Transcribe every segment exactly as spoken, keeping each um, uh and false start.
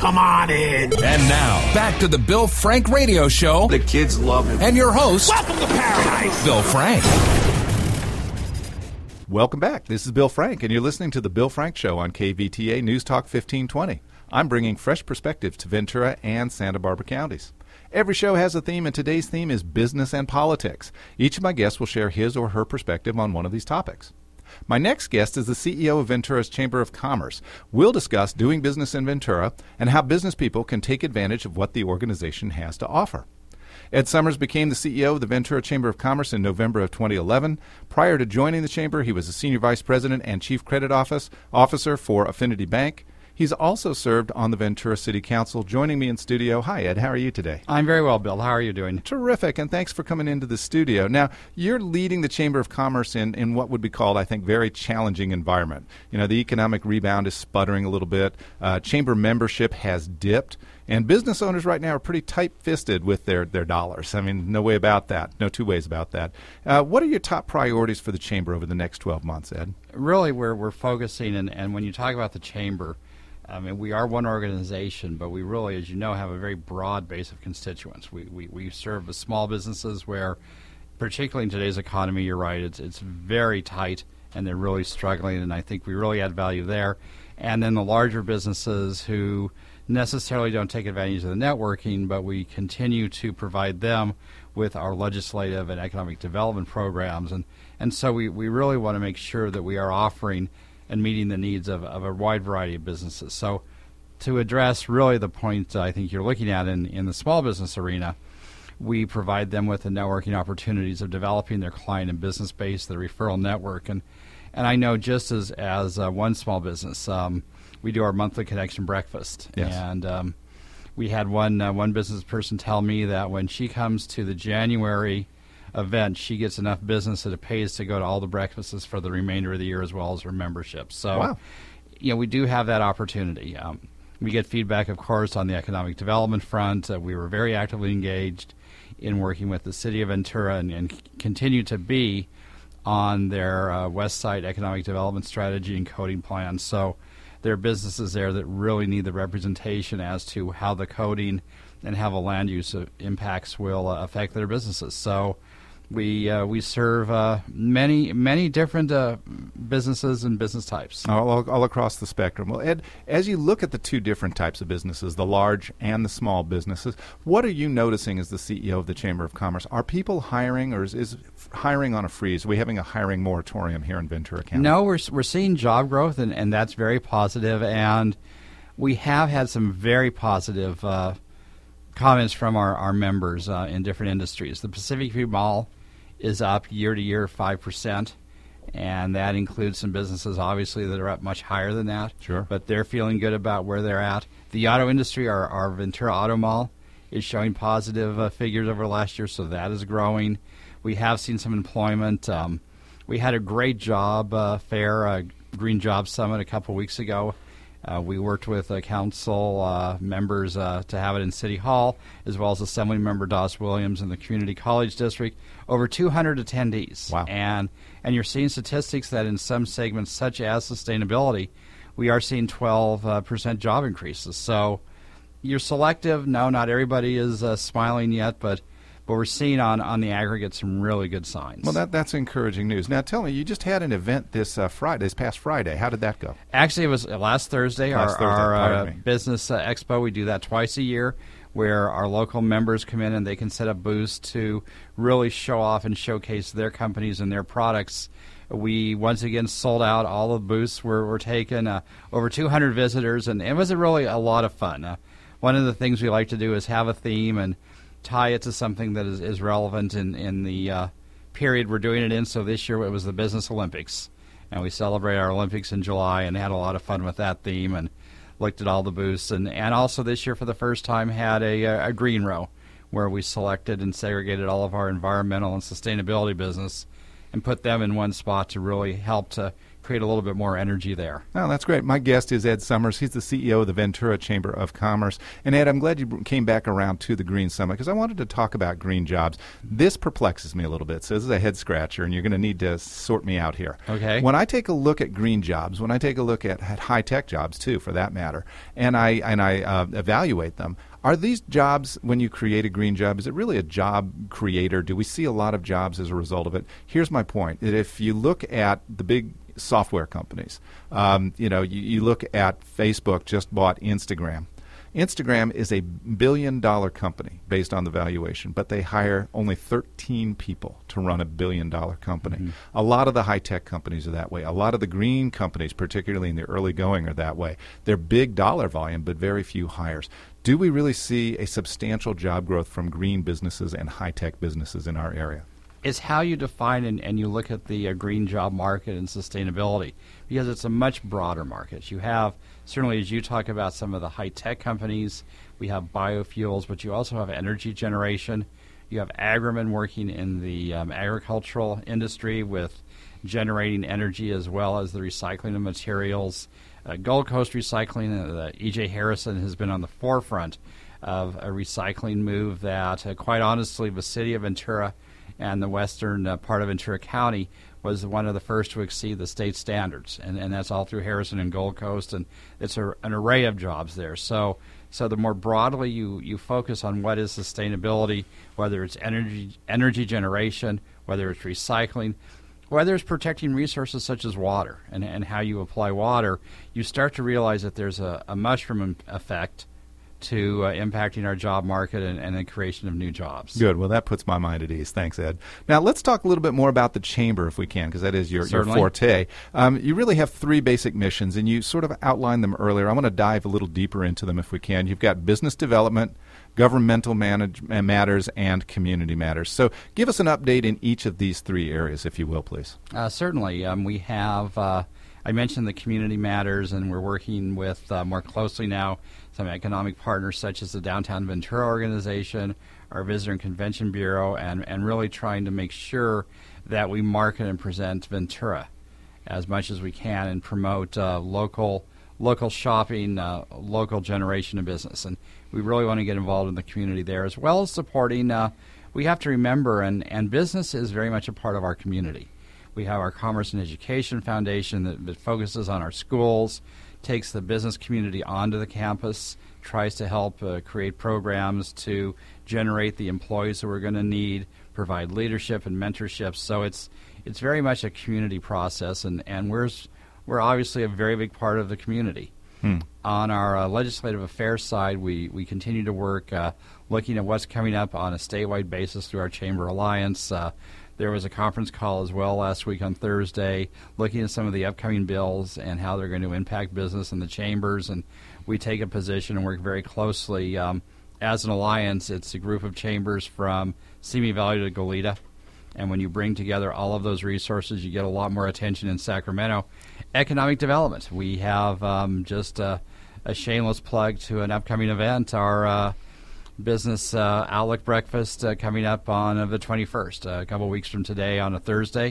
come on in. And now, back to the Bill Frank Radio Show. The kids love him. And your host, welcome to paradise, Bill Frank. Welcome back. This is Bill Frank, and you're listening to the Bill Frank Show on K V T A News Talk fifteen twenty. I'm bringing fresh perspectives to Ventura and Santa Barbara counties. Every show has a theme, and today's theme is business and politics. Each of my guests will share his or her perspective on one of these topics. My next guest is the C E O of Ventura's Chamber of Commerce. We'll discuss doing business in Ventura and how business people can take advantage of what the organization has to offer. Ed Summers became the C E O of the Ventura Chamber of Commerce in November of twenty eleven. Prior to joining the Chamber, he was a Senior Vice President and Chief Credit Office Officer for Affinity Bank. He's also served on the Ventura City Council. Joining me in studio, hi Ed, how are you today? I'm very well, Bill. How are you doing? Terrific, and thanks for coming into the studio. Now, you're leading the Chamber of Commerce in, in what would be called, I think, very challenging environment. You know, the economic rebound is sputtering a little bit. Uh, chamber membership has dipped. And business owners right now are pretty tight-fisted with their, their dollars. I mean, no way about that. No two ways about that. Uh, what are your top priorities for the Chamber over the next twelve months, Ed? Really, we're, we're focusing, and, and when you talk about the Chamber, I mean, we are one organization, but we really, as you know, have a very broad base of constituents. We, we, we serve the small businesses where, particularly in today's economy, you're right, it's, it's very tight, and they're really struggling, and I think we really add value there. And then the larger businesses who necessarily don't take advantage of the networking, but we continue to provide them with our legislative and economic development programs. And, and so we, we really want to make sure that we are offering and meeting the needs of, of a wide variety of businesses. So to address really the point I think you're looking at in, in the small business arena, we provide them with the networking opportunities of developing their client and business base, the referral network. And, and I know just as, as uh, one small business, um, we do our monthly connection breakfast. Yes. And um, we had one uh, one business person tell me that when she comes to the January event, she gets enough business that it pays to go to all the breakfasts for the remainder of the year as well as her membership. So, wow. you know, we do have that opportunity. Um, we get feedback, of course, on the economic development front. Uh, we were very actively engaged in working with the City of Ventura and, and continue to be on their uh, West Side economic development strategy and coding plan. So there are businesses there that really need the representation as to how the coding and how the land use impacts will uh, affect their businesses. So we uh, we serve uh, many many different uh, businesses and business types. All, all, all across the spectrum. Well, Ed, as you look at the two different types of businesses, the large and the small businesses, what are you noticing as the C E O of the Chamber of Commerce? Are people hiring, or is, is hiring on a freeze? Are we having a hiring moratorium here in Ventura County? No, we're we're seeing job growth, and, and that's very positive. And we have had some very positive uh, comments from our, our members uh, in different industries. The Pacific View Mall is up year to year five percent, and that includes some businesses obviously that are up much higher than that. Sure. But they're feeling good about where they're at. The auto industry, our, our Ventura Auto Mall, is showing positive uh, figures over last year, so that is growing. We have seen some employment. Um, we had a great job uh, fair, uh, Green Job Summit a couple weeks ago. Uh, we worked with uh, council uh, members uh, to have it in City Hall, as well as Assembly Member Doss Williams in the Community College District. Over two hundred attendees. Wow. And, and you're seeing statistics that in some segments, such as sustainability, we are seeing twelve percent uh, job increases. So you're selective. No, not everybody is uh, smiling yet, but But we're seeing on, on the aggregate some really good signs. Well, that that's encouraging news. Now, tell me, you just had an event this uh, Friday, this past Friday. How did that go? Actually, it was last Thursday, last our, Thursday, our uh, me. business uh, expo. We do that twice a year, where our local members come in and they can set up booths to really show off and showcase their companies and their products. We once again sold out. All the booths were, were taken, uh, over two hundred visitors, and it was a really a lot of fun. Uh, one of the things we like to do is have a theme and tie it to something that is, is relevant in, in the uh, period we're doing it in. So this year it was the Business Olympics, and we celebrate our Olympics in July and had a lot of fun with that theme and looked at all the booths. And, and also this year for the first time had a, a green row where we selected and segregated all of our environmental and sustainability business and put them in one spot to really help to create a little bit more energy there. Oh, that's great. My guest is Ed Summers. He's the C E O of the Ventura Chamber of Commerce. And Ed, I'm glad you came back around to the Green Summit because I wanted to talk about green jobs. This perplexes me a little bit. So this is a head scratcher, and you're going to need to sort me out here. Okay. When I take a look at green jobs, when I take a look at, at high-tech jobs, too, for that matter, and I, and I uh, evaluate them, are these jobs, when you create a green job, is it really a job creator? Do we see a lot of jobs as a result of it? Here's my point. That if you look at the big software companies, um, you know, you, you look at Facebook just bought Instagram. Instagram is a billion-dollar company based on the valuation, but they hire only thirteen people to run a billion-dollar company. Mm-hmm. A lot of the high-tech companies are that way. A lot of the green companies, particularly in the early going, are that way. They're big dollar volume, but very few hires. Do we really see a substantial job growth from green businesses and high-tech businesses in our area? It's how you define and, and you look at the uh, green job market and sustainability, because it's a much broader market. You have, certainly as you talk about some of the high-tech companies, we have biofuels, but you also have energy generation. You have agrimen working in the um, agricultural industry with generating energy as well as the recycling of materials. Uh, Gold Coast Recycling, uh, E J Harrison has been on the forefront of a recycling move that, uh, quite honestly, the city of Ventura and the western uh, part of Ventura County was one of the first to exceed the state standards, and, and that's all through Harrison and Gold Coast, and it's a, an array of jobs there. So, so the more broadly you, you focus on what is sustainability, whether it's energy energy generation, whether it's recycling, whether it's protecting resources such as water, and, and how you apply water, you start to realize that there's a, a mushroom effect to uh, impacting our job market and, and the creation of new jobs. Good. Well, that puts my mind at ease. Thanks, Ed. Now, let's talk a little bit more about the Chamber, if we can, because that is your, your forte. Um, you really have three basic missions, and you sort of outlined them earlier. I want to dive a little deeper into them, if we can. You've got business development, governmental manage- matters, and community matters. So give us an update in each of these three areas, if you will, please. Uh, certainly. Um, we have, uh, I mentioned the community matters, and we're working with uh, more closely now some economic partners such as the Downtown Ventura Organization, our Visitor and Convention Bureau, and, and really trying to make sure that we market and present Ventura as much as we can and promote uh, local local shopping, uh, local generation of business. And we really want to get involved in the community there, as well as supporting, uh, we have to remember, and, and business is very much a part of our community. We have our Commerce and Education Foundation that, that focuses on our schools, takes the business community onto the campus, tries to help uh, create programs to generate the employees that we're going to need, provide leadership and mentorship. So it's it's very much a community process, and, and we're, we're obviously a very big part of the community. Hmm. On our uh, legislative affairs side, we, we continue to work uh, looking at what's coming up on a statewide basis through our Chamber Alliance. Uh, There was a conference call as well last week on Thursday looking at some of the upcoming bills and how they're going to impact business in the chambers. And we take a position and work very closely. Um, as an alliance, it's a group of chambers from Simi Valley to Goleta. And when you bring together all of those resources, you get a lot more attention in Sacramento. Economic development. We have um, just a, a shameless plug to an upcoming event, our uh, Business uh, Outlook Breakfast uh, coming up on uh, the twenty-first, uh, a couple of weeks from today on a Thursday.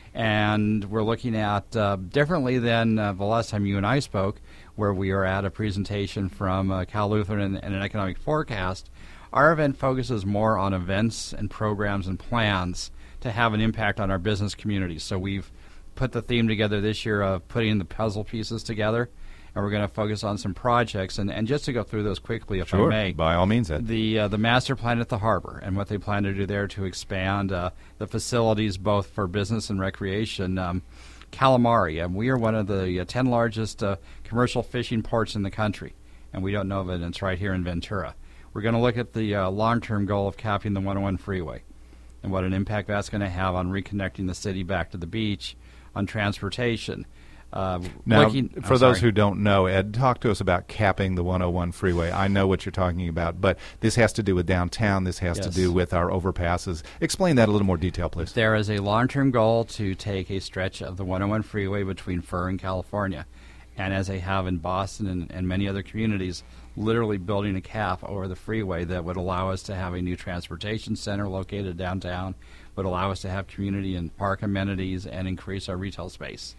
And we're looking at, uh, differently than uh, the last time you and I spoke, where we were at a presentation from uh, Cal Lutheran and, and an economic forecast. Our event focuses more on events and programs and plans to have an impact on our business community. So we've put the theme together this year of putting the puzzle pieces together. And we're going to focus on some projects. And, and just to go through those quickly, if sure, I may. By all means, Ed. The, uh, the master plan at the harbor and what they plan to do there to expand uh, the facilities both for business and recreation. Um, calamari. Um, we are one of the uh, ten largest uh, commercial fishing ports in the country. And we don't know of it, and it's right here in Ventura. We're going to look at the uh, long-term goal of capping the one oh one freeway and what an impact that's going to have on reconnecting the city back to the beach, on transportation. Uh, now, looking, for oh, those who don't know, Ed, talk to us about capping the one oh one freeway. I know what you're talking about, but this has to do with downtown. This has yes. to do with our overpasses. Explain that in a little more detail, please. There is a long-term goal to take a stretch of the one oh one freeway between Fur and California. And as they have in Boston and, and many other communities, literally building a cap over the freeway that would allow us to have a new transportation center located downtown, would allow us to have community and park amenities and increase our retail space.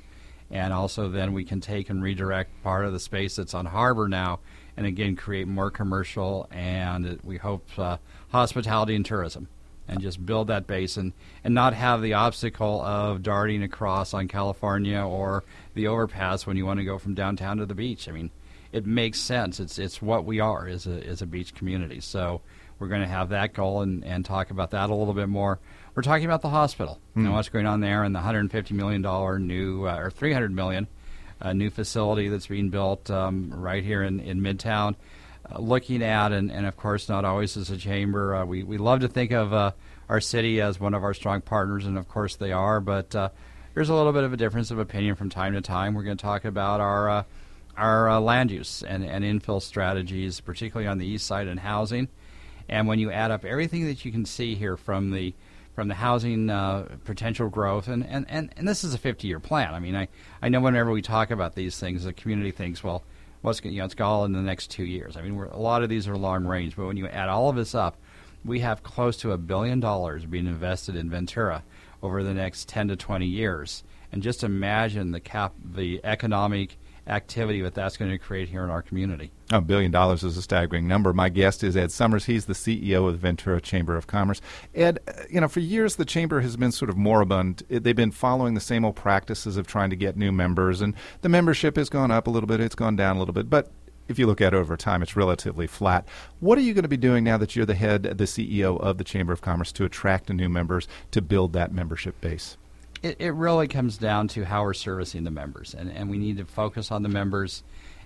And also then we can take and redirect part of the space that's on harbor now and again create more commercial and uh, we hope uh, hospitality and tourism and just build that base and, and not have the obstacle of darting across on California or the overpass when you want to go from downtown to the beach. I mean, it makes sense. It's it's what we are as a, as a beach community. So we're going to have that goal and, and talk about that a little bit more. We're talking about the hospital mm. and what's going on there and the one hundred fifty million dollars new, uh, or three hundred million dollars uh, new facility that's being built um, right here in, in Midtown. Uh, looking at, and, and of course not always as a chamber, uh, we, we love to think of uh, our city as one of our strong partners, and of course they are, but uh, there's a little bit of a difference of opinion from time to time. We're going to talk about our uh, our uh, land use and, and infill strategies, particularly on the east side and housing. And when you add up everything that you can see here from the from the housing uh, potential growth, and, and, and, and this is a fifty-year plan. I mean, I, I know whenever we talk about these things, the community thinks, well, what's you know, it's all in the next two years. I mean, we're, a lot of these are long range, but when you add all of this up, we have close to a billion dollars being invested in Ventura over the next ten to twenty years. And just imagine the cap, the economic activity that that's going to create here in our community. A billion dollars is a staggering number. My guest is Ed Summers. He's the C E O of the Ventura Chamber of Commerce. Ed, you know, for years the Chamber has been sort of moribund. They've been following the same old practices of trying to get new members, and the membership has gone up a little bit, it's gone down a little bit, but if you look at it over time, it's relatively flat. What are you going to be doing now that you're the head, the C E O of the Chamber of Commerce to attract new members, to build that membership base? It, it really comes down to how we're servicing the members, and, and we need to focus on the members.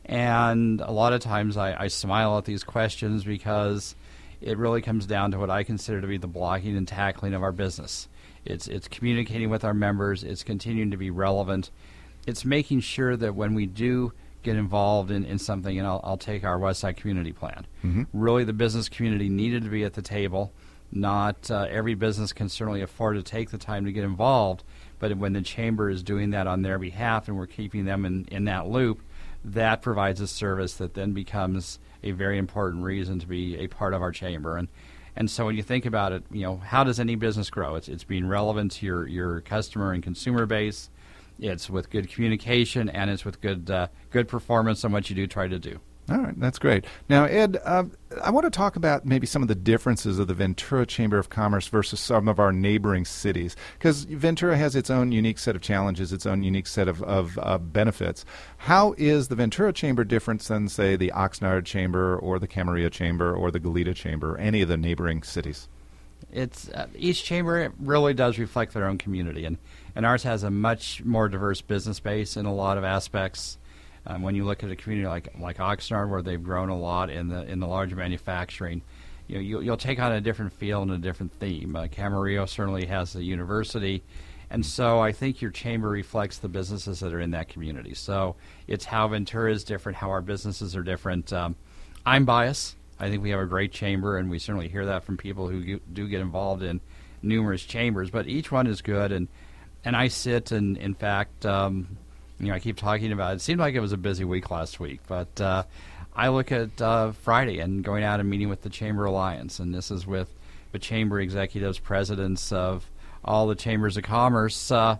And a lot of times I, I smile at these questions because it really comes down to what I consider to be the blocking and tackling of our business. It's it's communicating with our members. It's continuing to be relevant. It's making sure that when we do get involved in, in something, and I'll, I'll take our Westside Community Plan. Mm-hmm. Really, the business community needed to be at the table. Not uh, every business can certainly afford to take the time to get involved, but when the Chamber is doing that on their behalf and we're keeping them in, in that loop, that provides a service that then becomes a very important reason to be a part of our Chamber. And and so when you think about it, you know, how does any business grow? It's it's being relevant to your, your customer and consumer base. It's with good communication, and it's with good uh, good performance on what you do try to do. All right, that's great. Now, Ed, uh, I want to talk about maybe some of the differences of the Ventura Chamber of Commerce versus some of our neighboring cities, because Ventura has its own unique set of challenges, its own unique set of, of uh, benefits. How is the Ventura Chamber different than, say, the Oxnard Chamber or the Camarillo Chamber or the Goleta Chamber, or any of the neighboring cities? It's uh, each chamber really does reflect their own community, and, and ours has a much more diverse business base in a lot of aspects. Um, when you look at a community like like Oxnard, where they've grown a lot in the in the large manufacturing, you know, you, you'll take on a different feel and a different theme. Uh, Camarillo certainly has a university, and so I think your chamber reflects the businesses that are in that community. So it's how Ventura is different, how our businesses are different. Um, I'm biased. I think we have a great chamber, and we certainly hear that from people who do get involved in numerous chambers. But each one is good, and and I sit and in fact. Um, You know, I keep talking about it. It seemed like it was a busy week last week, but uh, I look at uh, Friday and going out and meeting with the Chamber Alliance, and this is with the chamber executives, presidents of all the chambers of commerce. Uh,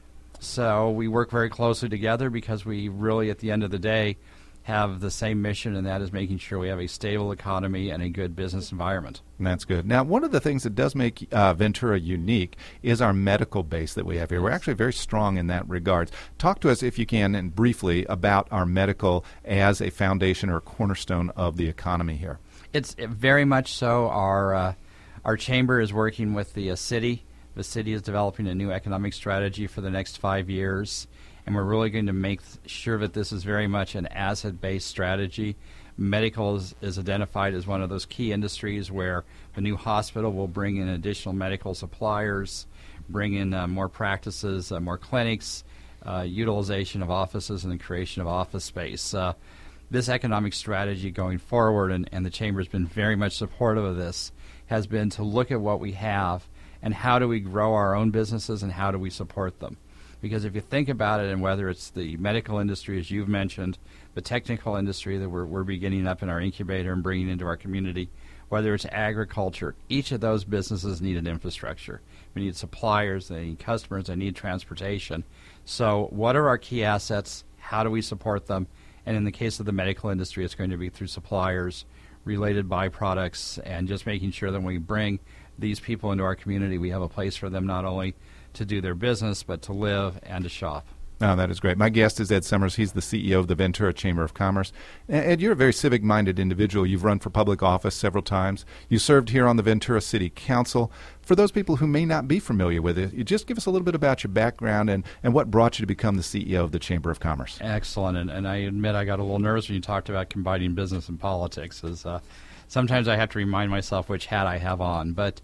so we work very closely together because we really, at the end of the day, have the same mission, and that is making sure we have a stable economy and a good business environment. And that's good. Now, one of the things that does make uh, Ventura unique is our medical base that we have here. We're actually very strong in that regard. Talk to us, if you can, and briefly, about our medical as a foundation or a cornerstone of the economy here. It's very much so. Our uh, our chamber is working with the uh, city. The city is developing a new economic strategy for the next five years. And we're really going to make sure that this is very much an asset-based strategy. Medical is, is identified as one of those key industries where the new hospital will bring in additional medical suppliers, bring in uh, more practices, uh, more clinics, uh, utilization of offices, and the creation of office space. Uh, this economic strategy going forward, and, and the Chamber has been very much supportive of this, has been to look at what we have and how do we grow our own businesses and how do we support them. Because if you think about it, and whether it's the medical industry, as you've mentioned, the technical industry that we're, we're beginning up in our incubator and bringing into our community, whether it's agriculture, each of those businesses need an infrastructure. We need suppliers, they need customers, they need transportation. So what are our key assets? How do we support them? And in the case of the medical industry, it's going to be through suppliers, related byproducts, and just making sure that when we bring these people into our community, we have a place for them not only to do their business, but to live and to shop. Oh, that is great. My guest is Ed Summers. He's the C E O of the Ventura Chamber of Commerce. Ed, you're a very civic-minded individual. You've run for public office several times. You served here on the Ventura City Council. For those people who may not be familiar with it, you just give us a little bit about your background and, and what brought you to become the C E O of the Chamber of Commerce. Excellent. And, and I admit I got a little nervous when you talked about combining business and politics. As, uh, sometimes I have to remind myself which hat I have on. But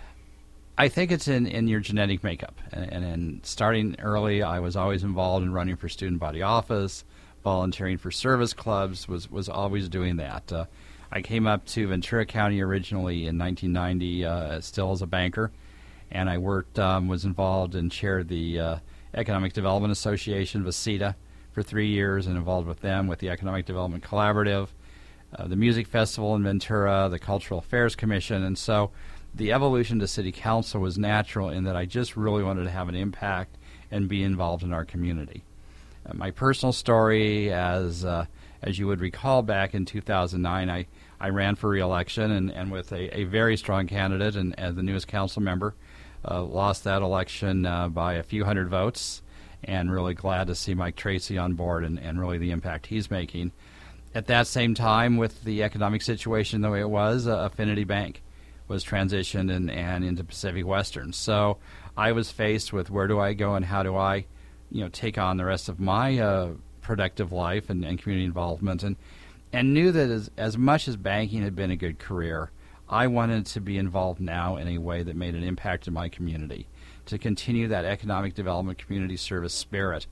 I think it's in, in your genetic makeup. And, and, and starting early, I was always involved in running for student body office, volunteering for service clubs, was, was always doing that. Uh, I came up to Ventura County originally in nineteen ninety, uh, still as a banker, and I worked, um, was involved and chaired the uh, Economic Development Association, VECITA, for three years and involved with them, with the Economic Development Collaborative, uh, the Music Festival in Ventura, the Cultural Affairs Commission, and so the evolution to City Council was natural in that I just really wanted to have an impact and be involved in our community. Uh, my personal story, as uh, as you would recall, back in two thousand nine, I, I ran for re-election and, and with a, a very strong candidate and as the newest council member, uh, lost that election uh, by a few hundred votes, and really glad to see Mike Tracy on board and, and really the impact he's making. At that same time, with the economic situation the way it was, uh, Affinity Bank was transitioned and, and into Pacific Western. So I was faced with where do I go and how do I, you know, take on the rest of my uh, productive life and, and community involvement, and and knew that as, as much as banking had been a good career, I wanted to be involved now in a way that made an impact in my community, to continue that economic development community service spirit,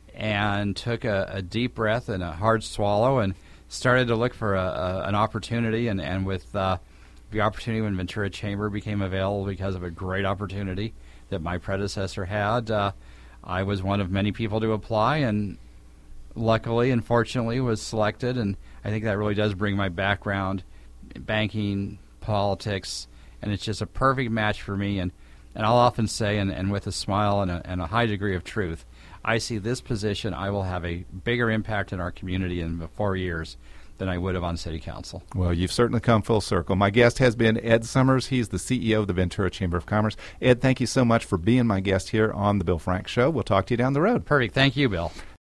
and took a, a deep breath and a hard swallow and started to look for a, a, an opportunity, and, and with uh, the opportunity when Ventura Chamber became available because of a great opportunity that my predecessor had, uh, I was one of many people to apply, and luckily and fortunately was selected. And I think that really does bring my background, banking, politics, and it's just a perfect match for me. And, and I'll often say, and, and with a smile and a, and a high degree of truth, I see this position, I will have a bigger impact in our community in the four years than I would have on City Council. Well, you've certainly come full circle. My guest has been Ed Summers. He's the C E O of the Ventura Chamber of Commerce. Ed, thank you so much for being my guest here on the Bill Frank Show. We'll talk to you down the road. Perfect. Thank you, Bill.